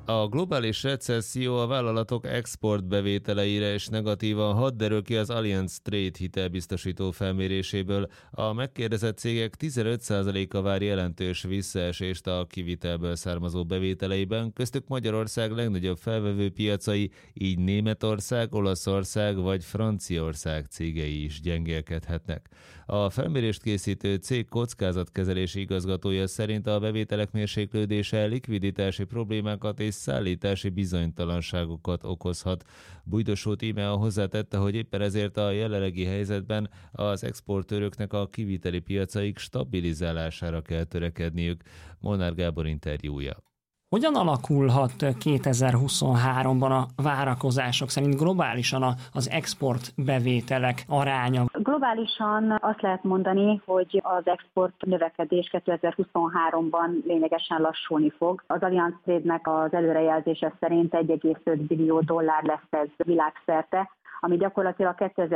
A globális recesszió a vállalatok exportbevételeire is negatívan hat, derül ki az Allianz Trade hitelbiztosító felméréséből. A megkérdezett cégek 15%-a vár jelentős visszaesést a kivitelből származó bevételeiben, köztük Magyarország legnagyobb felvevő piacai, így Németország, Olaszország vagy Franciaország cégei is gyengélkedhetnek. A felmérést készítő cég kockázatkezelési igazgatója szerint a bevételek mérséklődése likviditási problémákat és szállítási bizonytalanságokat okozhat. Bújdosó Íme hozzátette, hogy éppen ezért a jelenlegi helyzetben az exportőröknek a kiviteli piacaik stabilizálására kell törekedniük. Molnár Gábor interjúja. Hogyan alakulhat 2023-ban a várakozások szerint globálisan az export bevételek aránya? Globálisan azt lehet mondani, hogy az export növekedés 2023-ban lényegesen lassulni fog. Az Allianz Trade-nek az előrejelzése szerint $1,5 billió lesz ez világszerte, ami gyakorlatilag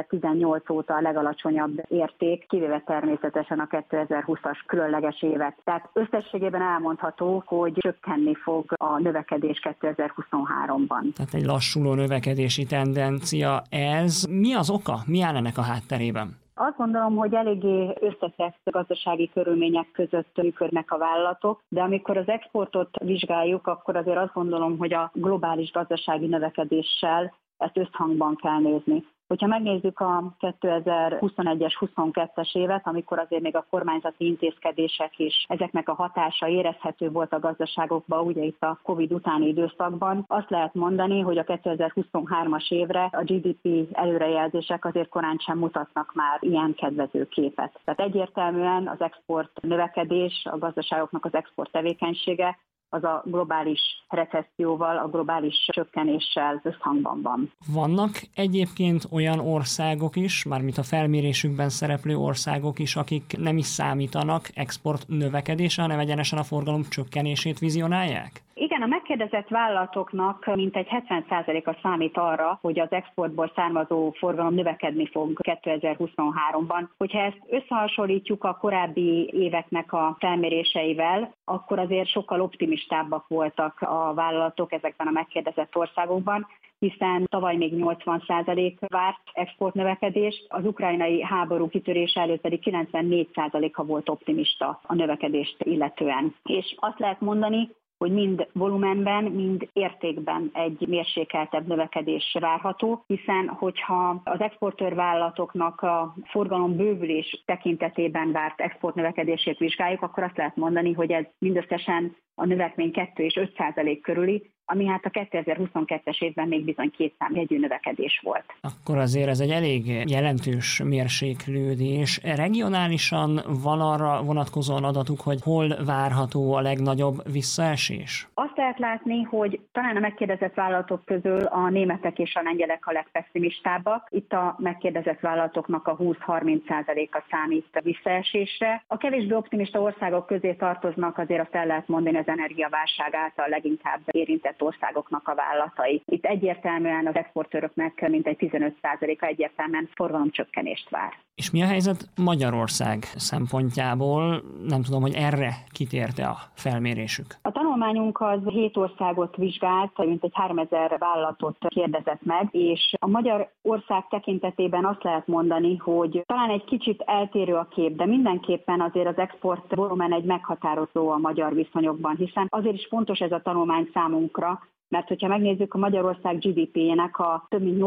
2018 óta a legalacsonyabb érték, kivéve természetesen a 2020-as különleges évet. Tehát összességében elmondható, hogy csökkenni fog a növekedés 2023-ban. Tehát egy lassuló növekedési tendencia ez. Mi az oka? Mi áll ennek a hátterében? Azt gondolom, hogy eléggé összetett gazdasági körülmények között működnek a vállalatok, de amikor az exportot vizsgáljuk, akkor azért azt gondolom, hogy a globális gazdasági növekedéssel ezt összhangban kell nézni. Hogyha megnézzük a 2021-es, 22-es évet, amikor azért még a kormányzati intézkedések is, ezeknek a hatása érezhető volt a gazdaságokban, ugye itt a Covid utáni időszakban, azt lehet mondani, hogy a 2023-as évre a GDP előrejelzések azért korán sem mutatnak már ilyen kedvező képet. Tehát egyértelműen az export növekedés, a gazdaságoknak az export tevékenysége az a globális recesszióval, a globális csökkenéssel összhangban van. Vannak egyébként olyan országok is, mármint a felmérésükben szereplő országok is, akik nem is számítanak export növekedésre, hanem egyenesen a forgalom csökkenését vizionálják? Igen, a megkérdezett vállalatoknak mintegy 70%-a számít arra, hogy az exportból származó forgalom növekedni fog 2023-ban. Hogyha ezt összehasonlítjuk a korábbi éveknek a felméréseivel, akkor azért sokkal optimistábbak voltak a vállalatok ezekben a megkérdezett országokban, hiszen tavaly még 80% várt exportnövekedést, az ukrajnai háború kitörése előtt pedig 94%-a volt optimista a növekedést illetően. És azt lehet mondani, hogy mind volumenben, mind értékben egy mérsékeltebb növekedés várható, hiszen hogyha az exportőrvállalatoknak a forgalom bővülés tekintetében várt exportnövekedését vizsgáljuk, akkor azt lehet mondani, hogy ez mindösszesen a növekmény 2 és 5% körüli, ami hát a 2022-es évben még bizony 2 számjegyű növekedés volt. Akkor azért ez egy elég jelentős mérséklődés. Regionálisan van arra vonatkozóan adatuk, hogy hol várható a legnagyobb visszaesés? Azt lehet látni, hogy talán a megkérdezett vállalatok közül a németek és a lengyelek a legpesszimistábbak. Itt a megkérdezett vállalatoknak a 20-30%-a számít visszaesésre. A kevésbé optimista országok közé tartoznak, azért azt el lehet mondani, az energiaválság által leginkább érintett országoknak a vállalatai. Itt egyértelműen az exportőröknek mintegy 15%-a egyértelműen forgalomcsökkenést vár. És mi a helyzet Magyarország szempontjából? Nem tudom, hogy erre kitérte a felmérésük. A tanulmányunk az 7 országot vizsgált, mintegy 3000 vállalatot kérdezett meg, és a Magyarország tekintetében azt lehet mondani, hogy talán egy kicsit eltérő a kép, de mindenképpen azért az export volumen egy meghatározó a magyar viszonyokban, hiszen azért is fontos ez a tanulmány számunkra, mert hogyha megnézzük, a Magyarország GDP-jének a több mint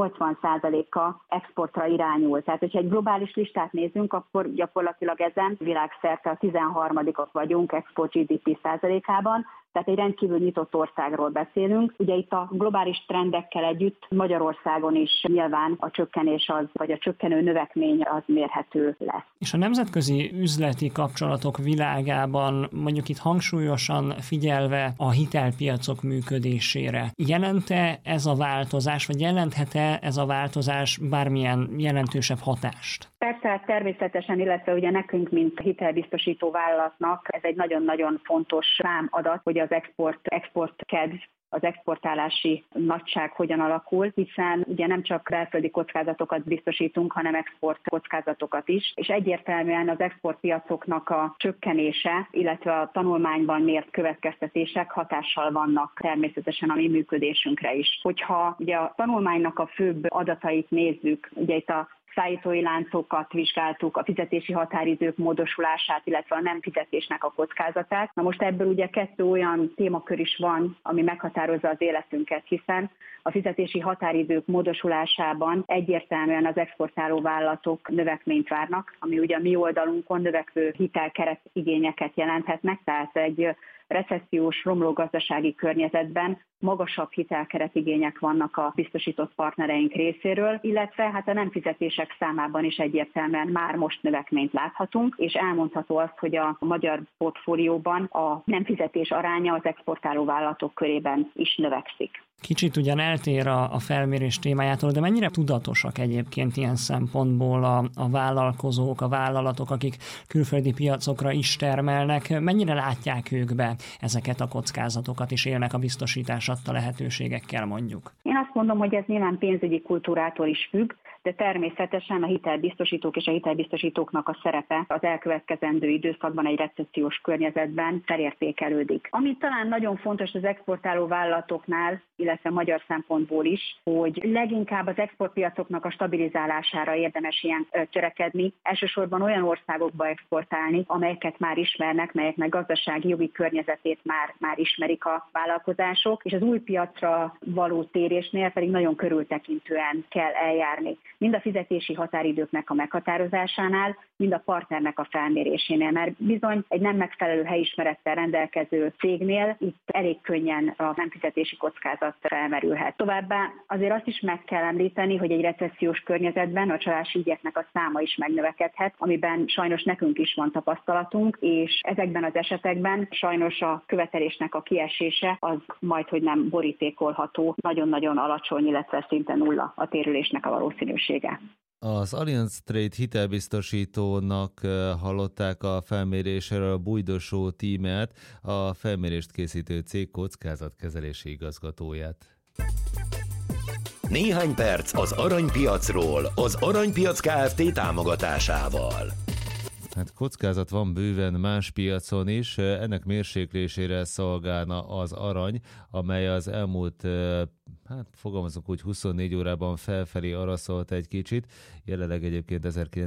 80%-a exportra irányul. Tehát, hogyha egy globális listát nézzünk, akkor gyakorlatilag ezen világszerte a 13-ok vagyunk export GDP százalékában, tehát egy rendkívül nyitott országról beszélünk. Ugye itt a globális trendekkel együtt Magyarországon is nyilván a csökkenés az, vagy a csökkenő növekmény az mérhető lesz. És a nemzetközi üzleti kapcsolatok világában, mondjuk itt hangsúlyosan figyelve a hitelpiacok működésére, jelent-e ez a változás, vagy jelenthet-e ez a változás bármilyen jelentősebb hatást? Persze, természetesen, illetve ugye nekünk, mint hitelbiztosító vállalatnak ez egy nagyon-nagyon fontos számadat, hogy az export kedv, az exportálási nagyság hogyan alakul, hiszen ugye nem csak belföldi kockázatokat biztosítunk, hanem export kockázatokat is, és egyértelműen az exportpiacoknak a csökkenése, illetve a tanulmányban mért következtetések hatással vannak természetesen a mi működésünkre is. Hogyha ugye a tanulmánynak a főbb adatait nézzük, ugye itt a szállítói láncokat vizsgáltuk, a fizetési határidők módosulását, illetve a nem fizetésnek a kockázatát. Na most ebből ugye 2 olyan témakör is van, ami meghatározza az életünket, hiszen a fizetési határidők módosulásában egyértelműen az exportáló vállalatok növekményt várnak, ami ugye a mi oldalunkon növekvő hitelkeret igényeket jelenthetnek, tehát egy recessziós, romló gazdasági környezetben magasabb hitelkeretigények vannak a biztosított partnereink részéről, illetve hát a nem fizetések számában is egyértelműen már most növekményt láthatunk, és elmondható az, hogy a magyar portfólióban a nem fizetés aránya az exportáló vállalatok körében is növekszik. Kicsit ugyan eltér a felmérés témájától, de mennyire tudatosak egyébként ilyen szempontból a vállalkozók, a vállalatok, akik külföldi piacokra is termelnek, mennyire látják ők be ezeket a kockázatokat, és élnek a biztosítás adta lehetőségekkel mondjuk? Én azt mondom, hogy ez nyilván pénzügyi kultúrától is függ, de természetesen a hitelbiztosítók és a hitelbiztosítóknak a szerepe az elkövetkezendő időszakban egy recessziós környezetben felértékelődik. Ami talán nagyon fontos az exportáló vállalatoknál, illetve magyar szempontból is, hogy leginkább az exportpiacoknak a stabilizálására érdemes ilyen törekedni, elsősorban olyan országokba exportálni, amelyeket már ismernek, melyeknek gazdasági jogi környezetét már ismerik a vállalkozások, és az új piacra való térésnél pedig nagyon körültekintően kell eljárni. Mind a fizetési határidőknek a meghatározásánál, mind a partnernek a felmérésénél, mert bizony egy nem megfelelő helyismerettel rendelkező cégnél itt elég könnyen a nem fizetési kockázat felmerülhet. Továbbá azért azt is meg kell említeni, hogy egy recessziós környezetben a csalási ügyeknek a száma is megnövekedhet, amiben sajnos nekünk is van tapasztalatunk, és ezekben az esetekben sajnos a követelésnek a kiesése az majdhogy nem borítékolható, nagyon-nagyon alacsony, illetve szinte nulla a térülésnek a valószínűsége. Az Allianz Trade hitelbiztosítónak hallották a felméréséről a Bújdosó tímet, a felmérést készítő cég kockázatkezelési igazgatóját. Néhány perc az aranypiacról, az Aranypiac Kft. Támogatásával. Hát kockázat van bőven más piacon is, ennek mérséklésére szolgálna az arany, amely az elmúlt, fogalmazunk úgy, 24 órában felfelé araszolt egy kicsit, jelenleg egyébként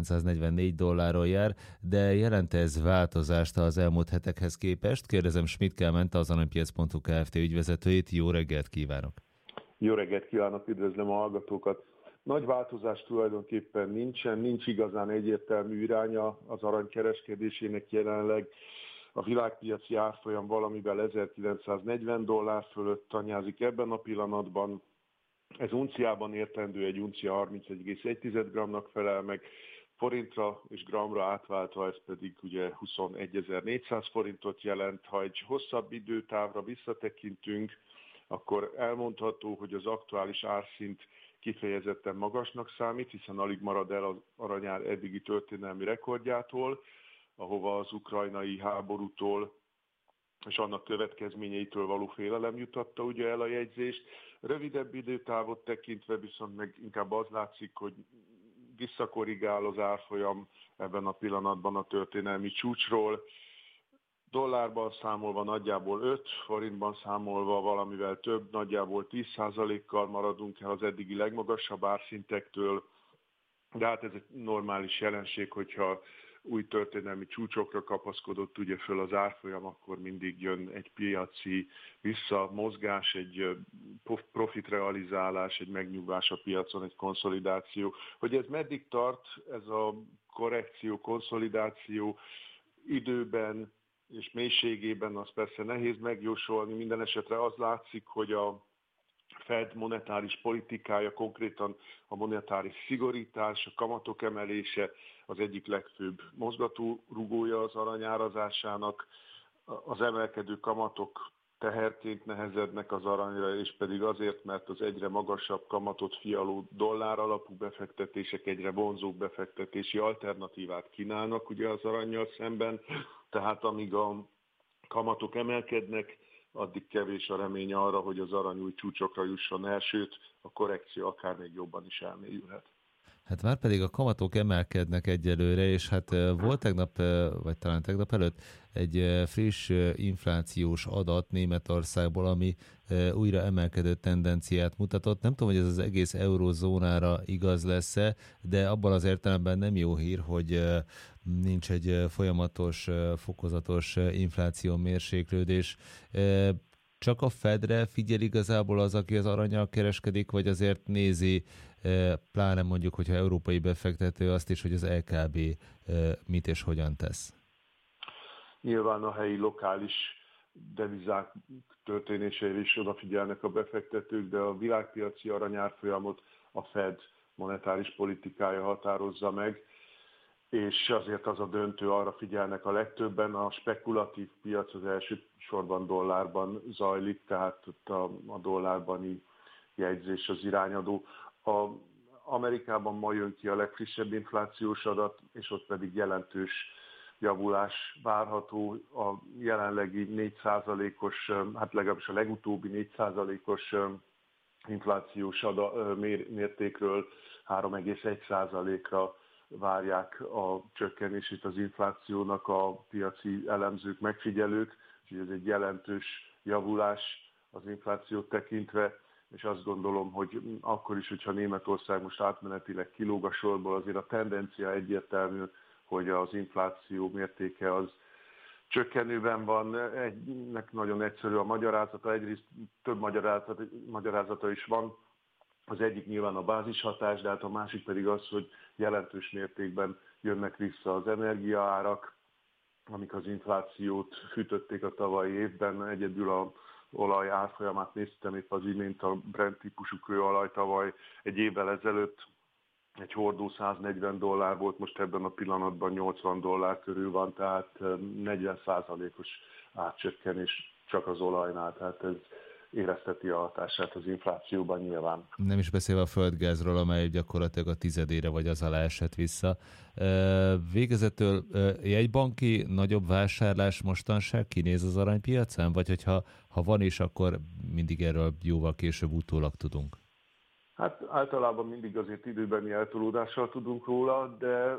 $1944 jár, de jelent ez változást az elmúlt hetekhez képest? Kérdezem Schmidt Kálmánt, az aranypiac.hu Kft. Ügyvezetőjét, jó reggelt kívánok! Jó reggelt kívánok, üdvözlöm a hallgatókat! Nagy változás tulajdonképpen nincsen, nincs igazán egyértelmű iránya az arany kereskedésének jelenleg. A világpiaci árfolyam valamivel $1940 fölött tanyázik ebben a pillanatban. Ez unciában értendő, egy uncia 31,1 g-nak felel meg, forintra és gramra átváltva ez pedig ugye 21.400 forintot jelent. Ha egy hosszabb időtávra visszatekintünk, akkor elmondható, hogy az aktuális árszint kifejezetten magasnak számít, hiszen alig marad el az aranyár eddigi történelmi rekordjától, ahova az ukrajnai háborútól és annak következményeitől való félelem jutatta ugye el a jegyzést. Rövidebb időtávot tekintve viszont meg inkább az látszik, hogy visszakorrigál az árfolyam ebben a pillanatban a történelmi csúcsról. Dollárban számolva nagyjából 5, forintban számolva valamivel több, nagyjából 10%-kal maradunk el az eddigi legmagasabb árszintektől, de hát ez egy normális jelenség, hogyha új történelmi csúcsokra kapaszkodott ugye föl az árfolyam, akkor mindig jön egy piaci visszamozgás, egy profitrealizálás, egy megnyugvás a piacon, egy konszolidáció. Hogy ez meddig tart, ez a korrekció, konszolidáció időben és mélységében, az persze nehéz megjósolni. Minden esetre az látszik, hogy a Fed monetáris politikája, konkrétan a monetáris szigorítás, a kamatok emelése az egyik legfőbb mozgatórugója az aranyárazásának. Az emelkedő kamatok teherként nehezednek az aranyra, és pedig azért, mert az egyre magasabb kamatot fialó dollár alapú befektetések egyre vonzóbb befektetési alternatívát kínálnak ugye az arannyal szemben, tehát amíg a kamatok emelkednek, addig kevés a remény arra, hogy az arany új csúcsokra jusson el, sőt a korrekció akár még jobban is elmélyülhet. Hát már pedig a kamatok emelkednek egyelőre, és hát volt tegnap, vagy talán tegnap előtt egy friss inflációs adat Németországból, ami újra emelkedő tendenciát mutatott. Nem tudom, hogy ez az egész eurozónára igaz lesz-e, de abban az értelemben nem jó hír, hogy nincs egy folyamatos, fokozatos infláció mérséklődés. Csak a Fedre figyel igazából az, aki az arannyal kereskedik, vagy azért nézi, pláne mondjuk, hogyha európai befektető, azt is, hogy az LKB mit és hogyan tesz? Nyilván a helyi lokális devizák történéseire is odafigyelnek a befektetők, de a világpiaci aranyárfolyamot a Fed monetáris politikája határozza meg, és azért az a döntő, arra figyelnek a legtöbben. A spekulatív piac az elsősorban dollárban zajlik, tehát ott a dollárbani jegyzés az irányadó. Amerikában ma jön ki a legfrissebb inflációs adat, és ott pedig jelentős javulás várható. A jelenlegi 4%-os, hát legalábbis a legutóbbi 4%-os inflációs mértékről 3,1%-ra várják a csökkenését az inflációnak a piaci elemzők, megfigyelők, úgyhogy ez egy jelentős javulás az inflációt tekintve, és azt gondolom, hogy akkor is, hogyha Németország most átmenetileg kilóg a sorból, azért a tendencia egyértelmű, hogy az infláció mértéke az csökkenőben van. Ennek nagyon egyszerű a magyarázata, egyrészt több magyarázata is van. Az egyik nyilván a bázishatás, de hát a másik pedig az, hogy jelentős mértékben jönnek vissza az energiaárak, amik az inflációt fűtötték a tavalyi évben. Egyedül a olaj árfolyamát néztem épp az imént, a Brent típusú kőolaj tavaly egy évvel ezelőtt egy hordó $140 volt, most ebben a pillanatban $80 körül van, tehát 40%-os árcsökkenés csak az olajnál, tehát ez érezteti a hatását az inflációban nyilván. Nem is beszélve a földgázról, amely gyakorlatilag a tizedére vagy az alá esett vissza. Végezetül jegybanki nagyobb vásárlás mostanság kinéz az aranypiacán? Vagy hogyha van is, akkor mindig erről jóval később utólag tudunk? Hát általában mindig azért időbeni eltolódással tudunk róla, de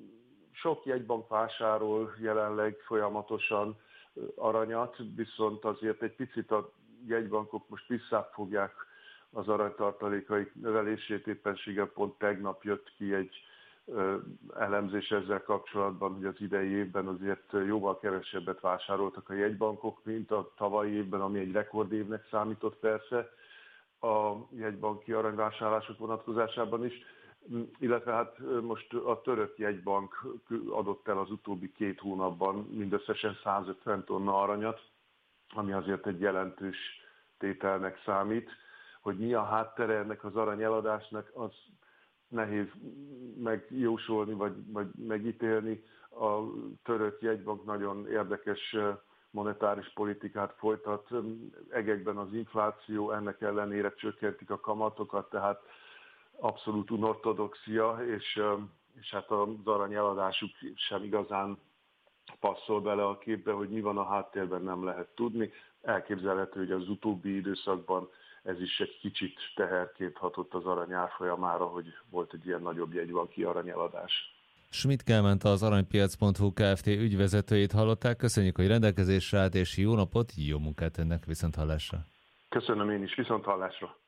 sok jegybank vásárol jelenleg folyamatosan aranyat, viszont azért egy picit a jegybankok most visszafogják az aranytartalékaik növelését. Éppenséggel pont tegnap jött ki egy elemzés ezzel kapcsolatban, hogy az idei évben azért jóval kevesebbet vásároltak a jegybankok, mint a tavalyi évben, ami egy rekordévnek számított persze a jegybanki aranyvásárlások vonatkozásában is, illetve hát most a török jegybank adott el az utóbbi 2 hónapban mindösszesen 150 tonna aranyat, ami azért egy jelentős tételnek számít. Hogy mi a háttere ennek az arany eladásnak, az nehéz megjósolni vagy megítélni. A török jegybank nagyon érdekes monetáris politikát folytat, egekben az infláció, ennek ellenére csökkentik a kamatokat, tehát abszolút unortodoxia, és hát az arany eladásuk sem igazán passzol bele a képbe, hogy mi van a háttérben, nem lehet tudni. Elképzelhető, hogy az utóbbi időszakban ez is egy kicsit teherként hatott az arany árfolyamára, hogy volt egy ilyen nagyobb jegybanki aranyeladás. Schmidt Kálmánt, az aranypiac.hu Kft. Ügyvezetőjét hallották. Köszönjük, hogy rendelkezésre állt, és jó napot, jó munkát önnek, viszonthallásra. Köszönöm én is, viszonthallásra.